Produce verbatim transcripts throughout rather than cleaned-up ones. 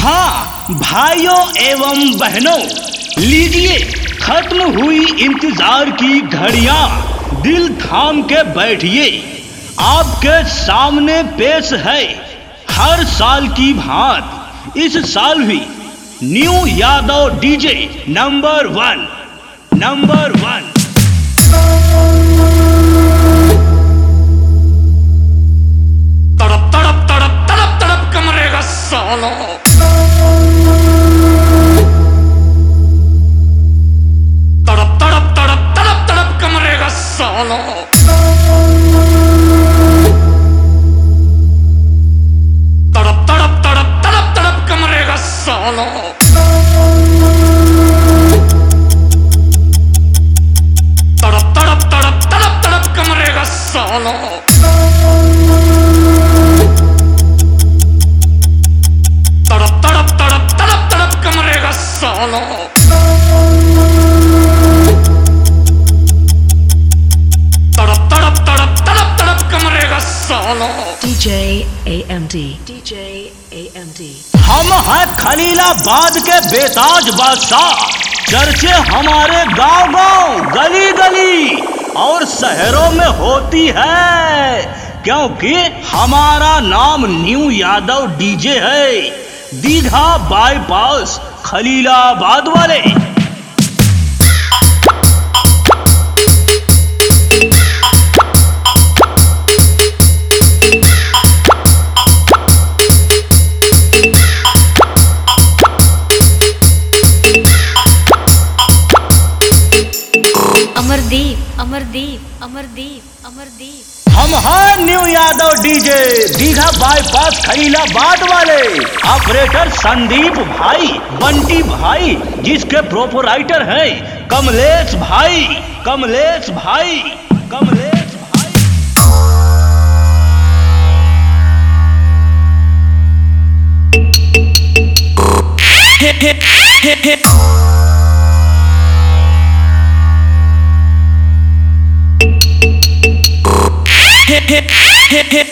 हाँ भाइयों एवं बहनों, लीजिए खत्म हुई इंतजार की घड़ियां, दिल थाम के बैठिए। आपके सामने पेश है हर साल की भांति इस साल भी new Yadav DJ number one number one. तड़प तड़प तड़प तड़प तड़प कमरेगा सालो। तड़प तड़प तड़प तड़प तड़प कमरेगा सालो। तड़प तड़प तड़प तड़प तड़प कमरेगा सालो। तड़प तड़प तड़प तड़प तड़प कमरेगा सालो। तड़प तड़प तड़प तड़प तड़प कमरेगा सालो। तड़प तड़प तड़प तड़प तड़प कमरेगा सालो। D J A M D D J A M D। हम हैं खलीलाबाद के बेताज बादशाह, चर्चे हमारे गांव गांव गली गली और शहरों में होती है, क्योंकि हमारा नाम न्यू यादव डीजे है, दीघा बाईपास खलीलाबाद वाले। अमरदीप अमरदीप अमरदीप अमरदीप। हम हैं new Yadav DJ, Digha bypass Khalilabad वाले। ऑपरेटर संदीप भाई, बंटी भाई, जिसके प्रोपराइटर हैं कमलेश भाई, कमलेश भाई, कमलेश भाई। hit hit hit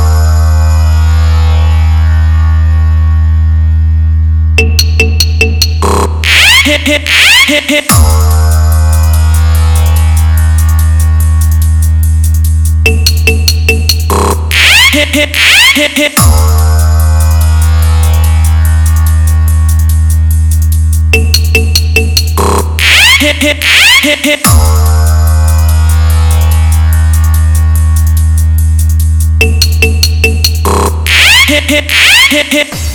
hit hit hit hit hit hit hit hit hit hit hit hit hit hit hit hit